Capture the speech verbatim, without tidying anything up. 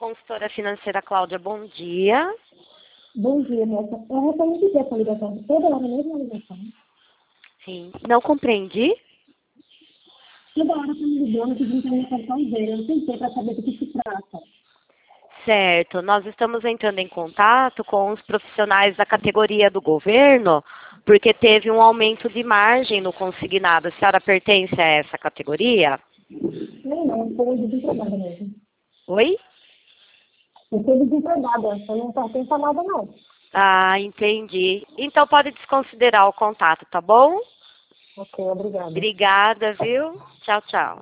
consultora financeira Cláudia, bom dia. Bom dia, moça. Eu recebi essa ligação toda hora, a mesma ligação. Sim, não compreendi. Toda hora está me ligando pedindo para minha cartão dele. Eu tentei para saber do que se trata. Certo, nós estamos entrando em contato com os profissionais da categoria do governo, porque teve um aumento de margem no consignado. A senhora pertence a essa categoria? Não, não, eu estou desempregada mesmo. Oi? Eu estou desempregada, eu não pertenço a nada, não. Ah, entendi. Então pode desconsiderar o contato, tá bom? Ok, obrigada. Obrigada, viu? Tchau, tchau.